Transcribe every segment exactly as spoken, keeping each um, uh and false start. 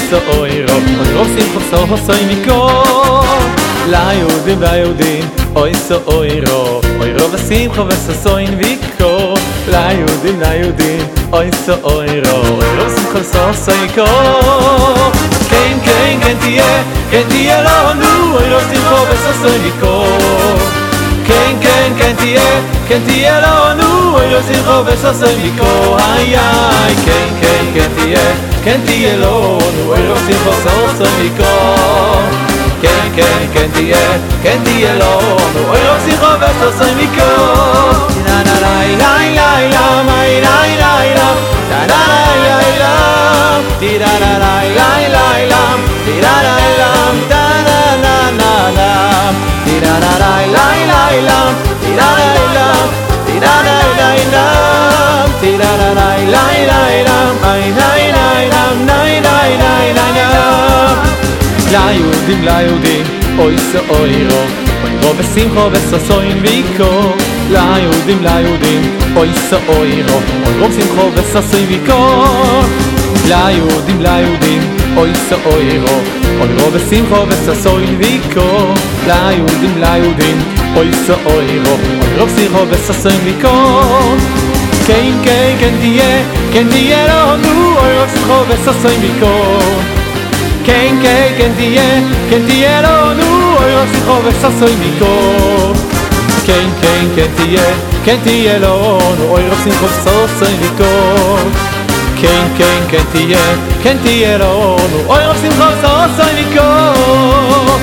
so oiro oiro simcho so hosoi mikol ליהודים ליהודים אוי so oiro oiro simcho vesosoin vikol ליהודים ליהודים אוי so oiro oiro simcho so hosoi mikol כן כן כן תהיה כן תהיה לנו oiro simcho vesosoin vikol כן כן כן תהיה כן תהיה לנו oiro simcho vesosoin vikol ay ay כן כן כן תהיה כן תהיה לנו oiro simcho vesosoin vikol כן כן כן תהיה כן תהיה לנו oiro simcho vesosoin vikol la la la la la la my la la la la la la la ti la la la la la la ti la la la da la la la la ti la la la la la la ti la la la ti la la la la ti la la la la la la my la la la la la la ליהודים ליהודים אוי so oiro oiro ושמחו וששון ויקור ליהודים ליהודים אוי so oiro oiro ושמחו וששון ויקור ליהודים ליהודים אוי so oiro oiro ושמחו וששון ויקור ליהודים ליהודים אוי so oiro oiro ושמחו וששון ויקור כן כן כן תהיה כן תהיה לנו oiro ושמחו וששון ויקור כן כן כן תהיה כן תהיה לנו oiro simcho vesosoin vikol כן כן כן תהיה כן תהיה לנו oiro simcho vesosoin vikol כן כן כן תהיה כן תהיה לנו oiro simcho vesosoin vikol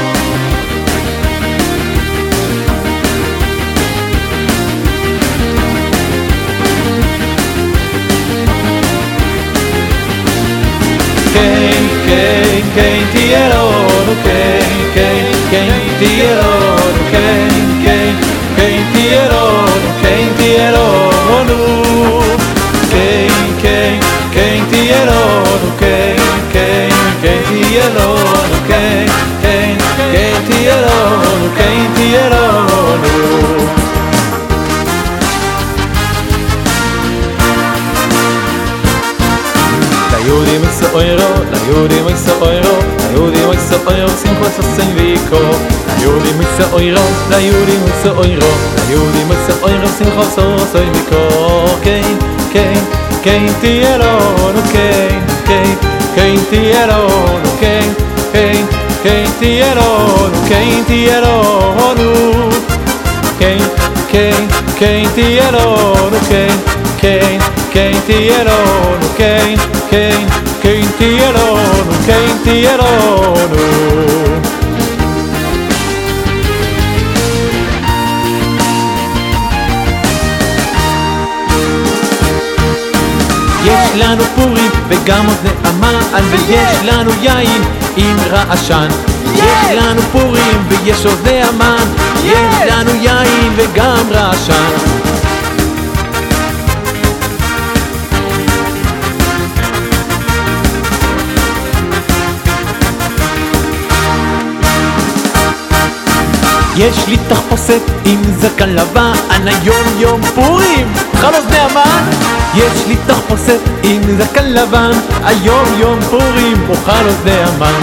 כן כן כן תהיה לנו כן כן כן תהיה לנו כן כן כן תהיה לנו כן תהיה לנו כן כן כן תהיה לנו כן כן כן תהיה לנו כן כן כן תהיה לנו כן תהיה לנו ליהודים אוי so oiro ליהודים אוי so oiro ליהודים אוי so oiro simcho vesosoin vikol ליהודים אוי so oiro ליהודים אוי so oiro ליהודים אוי so oiro simcho vesosoin vikol כן כן כן תהיה לנו כן כן כן תהיה לנו כן כן כן תהיה לנו כן תהיה לנו כן כן כן תהיה לנו כן כן כן תהיה לנו כן כן כן תהיה לנו כן תהיה לנו יש לנו פורים וגם עוד נעמן ויש לנו יין עם רעשן יש לנו פורים ויש עוד נעמן יש לנו יין וגם רעשן יש לי תחפושת עם זקן לבן היום יום פורים חל אוזני המן יש לי תחפושת עם זקן לבן היום יום פורים אוכל אוזני המן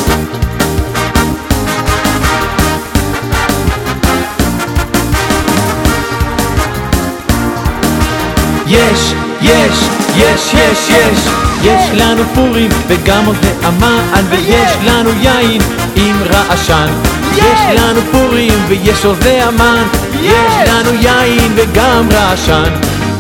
יש יש יש יש יש יש לנו פורים וגם אוזני המן ויש לנו יין עם רעשן יש לנו פורים ויש אוזני המן יש לנו יין וגם רעשן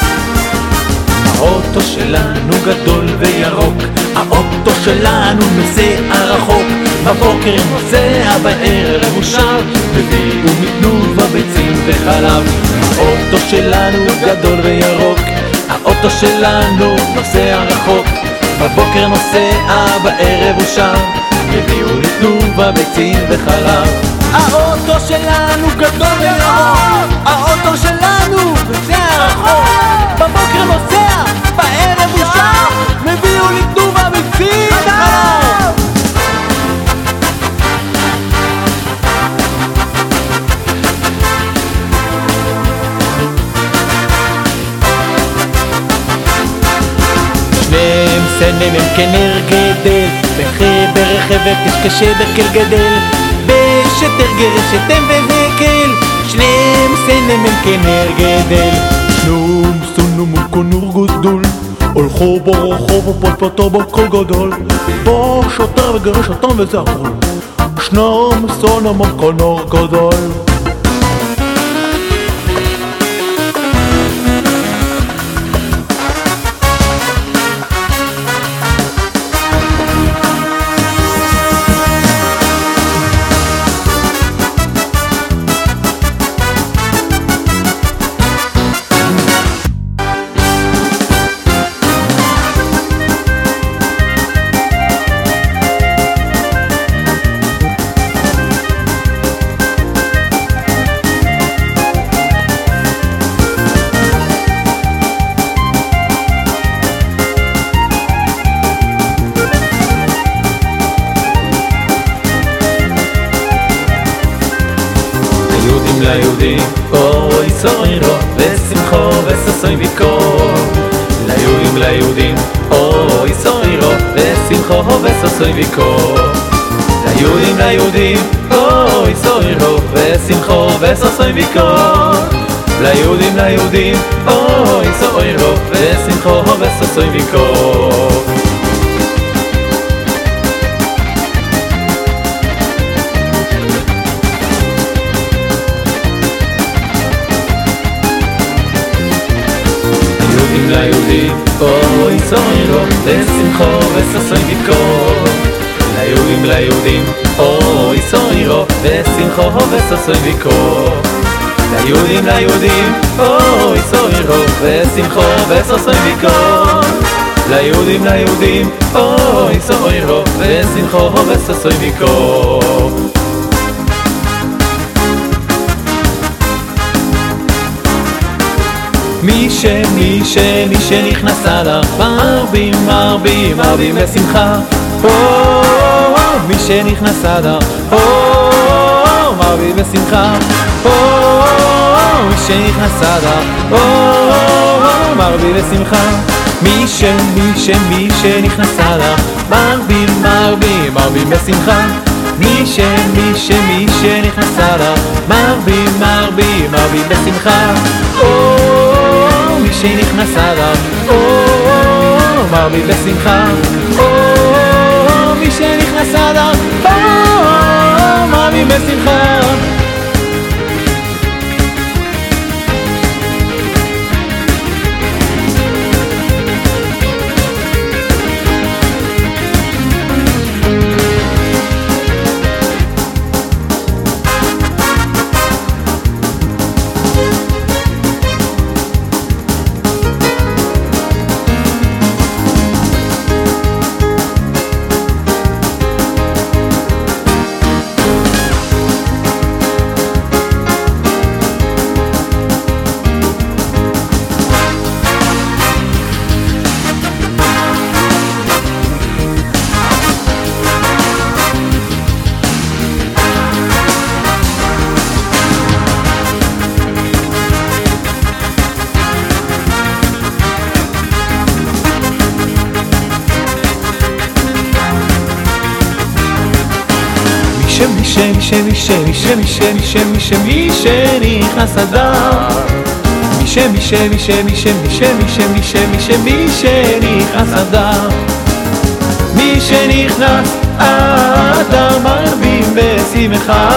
האוטו שלנו גדול וירוק האוטו שלנו נוסע רחוק בבוקר נוסע בערב הוא שב מביא ומתנובה ביצים וחלב האוטו שלנו גדול וירוק האוטו שלנו נוסע רחוק בבוקר נוסע בערב הוא שב הביאו לי תנובה ביצים וחלב האוטו שלנו גדול וירוק האוטו שלנו נוסע רחוק בבוקר נוסע בערב הוא שב הביאו לי תנובה ביצים וחלב שניהם סנמם כנר גדל, בחבר רכבת יש כשדר כל גדל, בשטר גרשת אם והקל, שניהם סנמם כנר גדל. שניהם סנמם כנר גדל, הולכו ברחוב ופטפטו בכל גדול, בא שוטר וגרש אותם וזה הכל. שניהם סנמם כנר גדל. ליהודים אוי סוירו ושמחו וששון ויקור, ליהודים ליהודים אוי סוירו ושמחו וששון ויקור, ליהודים ליהודים אוי סוירו ושמחו וששון ויקור, ליהודים ליהודים אוי סוירו ושמחו וששון ויקור. ליהודים אוי סוירו ושמחו וששון ויקור, ליהודים ליהודים אוי סוירו ושמחו וששון ויקור, ליהודים ליהודים אוי סוירו ושמחו וששון ויקור, ליהודים ליהודים אוי סוירו ושמחו וששון ויקור. מי ש, מי ש, מי שנכנס אליו מרבים, מרבים, מרבים בשמחה. מי שנכנס אליו מרבים בשמחה. מי שנכנס אליו מרבים בשמחה. מי ש, מי ש, מי שנכנס אליו מרבים, מרבים, מרבים בשמחה. מי ש, מי ש, מי שנכנס אליו מרבים, מרבים, מרבים בשמחה. מי שנכנס אליו מרבים בשמחה. מי שנכנס אליו מרבים בשמחה. מי ש, מי ש, מי ש, מי ש, מי ש, מי ש, מי ש, מי שנכנס אדר. מי ש, מי ש, מי ש, מי ש, מי ש, מי ש, מי ש, מי ש, מי שנכנס אדר. מי שנכנס אדר מרבים בשמחה.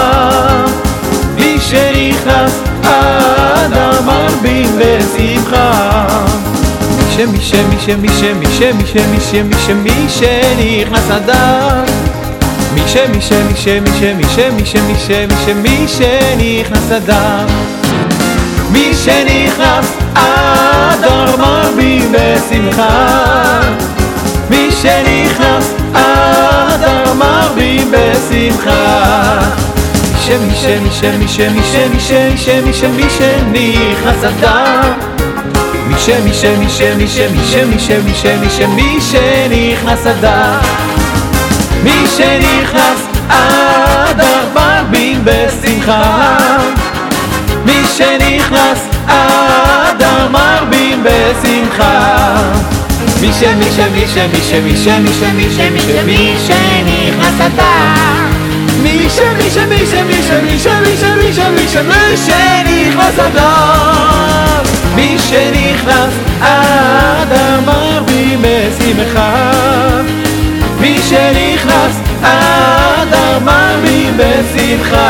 מי שנכנס אדר מרבים בשמחה. מי ש, מי ש, מי ש, מי ש, מי ש, מי ש, מי ש, מי שנכנס אדר. מי ש, מי ש, מי ש, מי ש, מי ש, מי ש, מי ש, מי ש, מי שנכנס אדר. מי שנכנס אדר מרבים בשמחה. מי שנכנס אדר מרבים בשמחה. מי ש, מי ש, מי ש, מי ש, מי ש, מי ש, מי ש, מי שנכנס אדר. מי ש, מי ש, מי ש, מי ש, מי ש, מי ש, מי ש, מי ש, מי שנכנס אדר. מי שנכנס אדר מרבים בשמחה. מי שנכנס אדר מרבים בשמחה. מי ש מי ש מי ש מי ש מי ש מי ש מי ש מי ש מי שנכנס אדר מי ש מי ש מי ש מי ש מי ש מי ש מי ש מי ש מי שנכנס אדר מי שנכנס אדר מרבים בשמחה מי שנכנס אדר מרבים בשמחה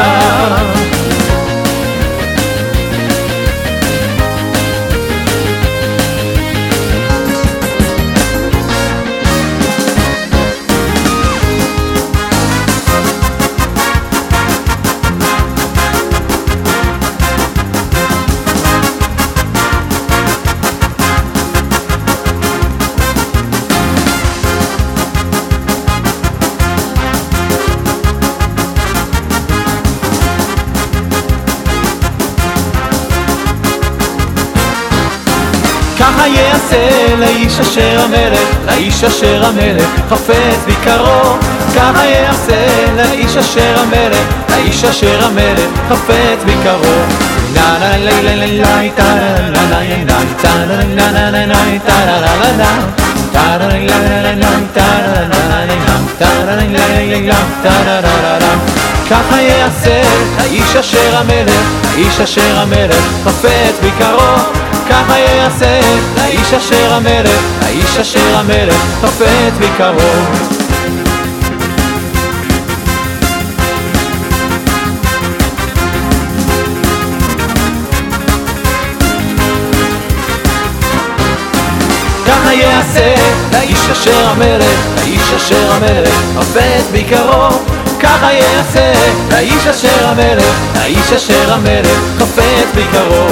ככה יעשה לאיש אשר המלך, לאיש אשר המלך חפץ ביקרו. ככה יעשה לאיש אשר המלך, לאיש אשר המלך חפץ ביקרו. לה לה לה לה לה לה לה לה לה לה לה ככה יעשה לאיש אשר המלך, לאיש אשר המלך חפץ ביקרו. ככה יעשה לאיש אשר המלך, לאיש אשר המלך חפץ ביקרו. ככה יעשה לאיש אשר המלך, לאיש אשר המלך חפץ ביקרו. ככה יעשה לאיש אשר המלך, לאיש אשר המלך חפץ ביקרו.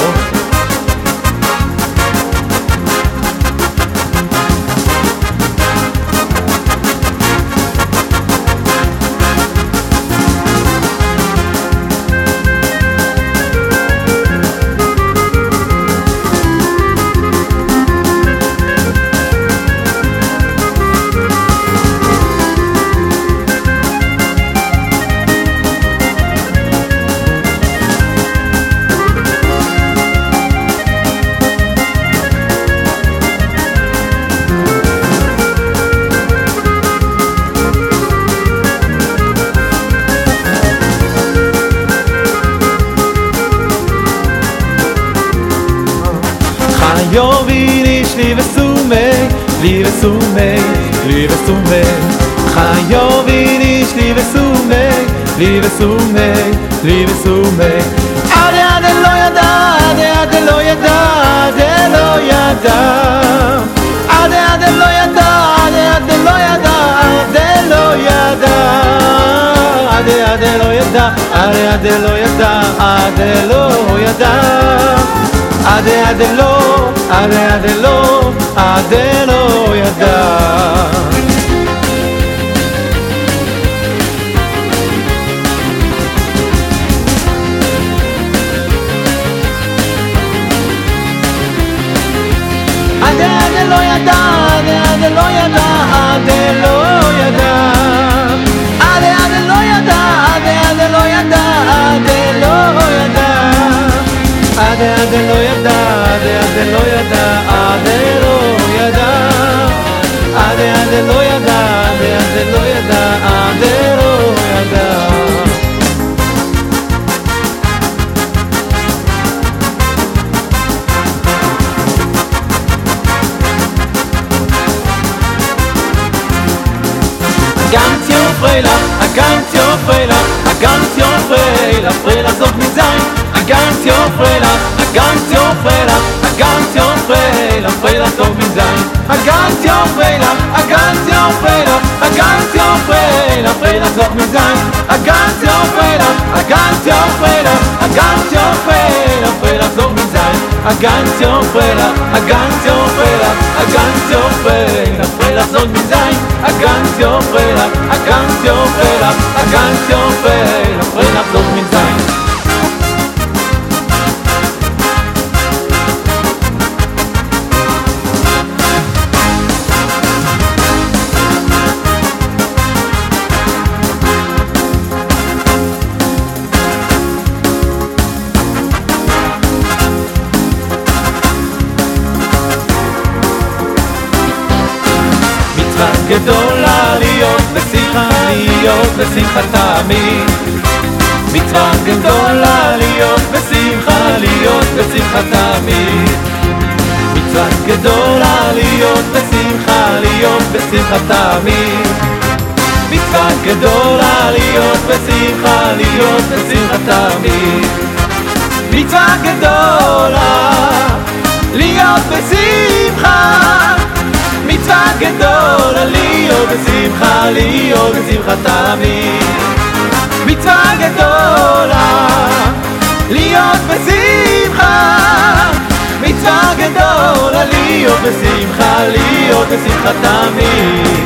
Yo vini shli vesumei, li vesumei, li vesumei. Yo vini shli vesumei, li vesumei, li vesumei. Ade ade lo yada, ade ade lo yada, ade lo yada. Ade ade lo yada, ade ade lo yada, ade lo yada. Ade ade lo yada, ade ade lo yada, ade lo yada. Ade ade lo, ade ade lo, ade lo yada. Ade ade lo yada, ade ade lo yada, ade lo yada. Ade ade lo yada, ade ade lo yada, ade lo yada. Ade ade lo yada, ade ade lo yada, ade lo yada. Ade ade lo yada, ade ade lo yada, ade lo yada. Ganz jo freila, a ganz jo freila, a ganz jo freila, freila zog mit sein. A ganz jo freila, a ganz jo freila, a ganz jo freila, freila zog mit sein. A ganz jo freila, a ganz jo freila, a ganz jo freila, freila zog mit sein. A ganz jo freila, a ganz jo freila, a ganz jo freila, freila zog mit sein. A ganz jo freila, a ganz jo freila, a ganz jo freila, freila zog mit sein. A ganz jo freila, a ganz jo freila, a ganz jo freila, freila zog mit sein. להיות בשמחת תמיד. מצווה גדולה להיות בשמחה, להיות בשמחת תמיד. מצווה גדולה להיות בשמחה, להיות בשמחת תמיד. מצווה גדולה להיות בשמחה, להיות בשמחת תמיד. מצווה גדולה להיות בשמחה, מצווה גדולה להיות בשמחה, להיות בשמחת תמיד. מצווה גדולה להיות בשמחה, מצווה גדולה להיות בשמחה, להיות בשמחת תמיד.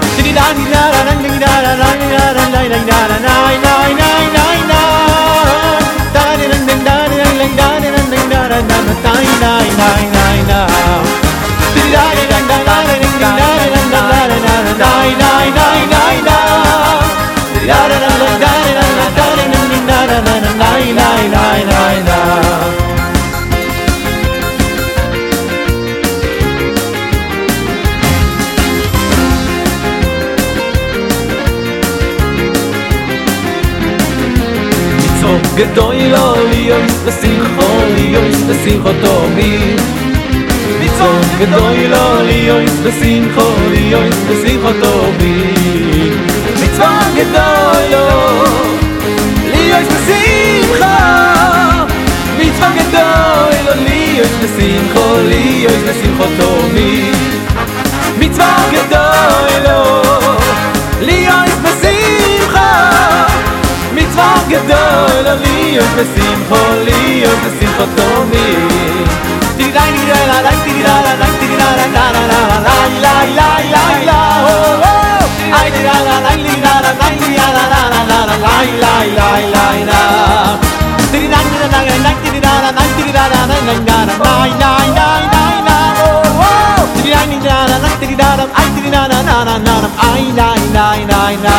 גדול לו להיות בשמחו, להיות בשמחו תמיד. מצווה גדול לו להיות בשמחו, להיות בשמחו תמיד. מצווה גדול לו להיות בשמחו, מצווה גדול לו להיות בשמחו, להיות בשמחו תמיד. מצווה גדול לו להיות בשמחו, מצווה גדול להיות בשמחו, להיות בשמחו תמיד. תידיי נידיי לה די תידיי לה די תידיי לה לה לה לה לה לה לה לה לה איי תידיי לה די תידיי לה די תידיי לה לה לה לה לה לה לה לה לה תידיי נידיי לה די תידיי לה די תידיי לה לה לה לה לה לה תידיי נידיי לה די תידיי לה איי תידיי לה לה לה לה איי לה לה לה לה.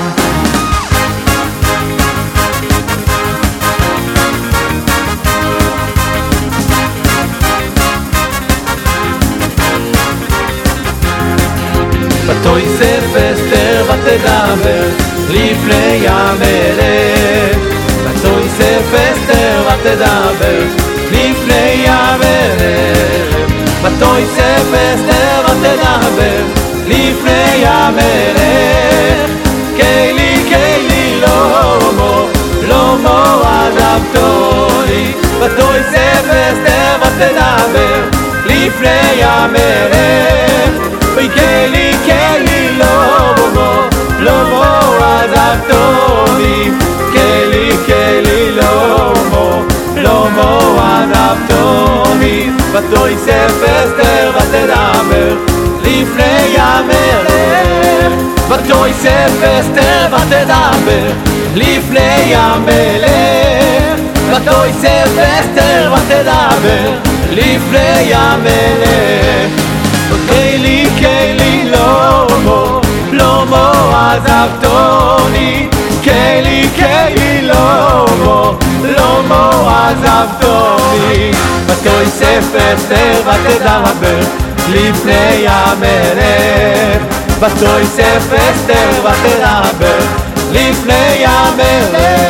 ותויסף אסתר ותדבר לפני המלך. ותויסף אסתר ותדבר לפני המלך. ותויסף אסתר ותדבר לפני המלך. קיילי קיילי לא מו לא מו עזבתוני. ותויסף אסתר ותדבר לפני המלך. קיילי קיילי לא מו לא מו עזבתוני. קיילי קיילי לא מו לא מו עזבתוני. ותויסף אסתר ותדבר לפני המלך. ותויסף אסתר ותדבר לפני המלך. ותויסף אסתר ותדבר לפני המלך. קיילי קיילי לא מו לא מו עזבתוני. קיילי קיילי לא מו לא מו עזבתוני. ותויסף אסתר ותדבר לפני המלך. ותויסף אסתר ותדבר לפני המלך.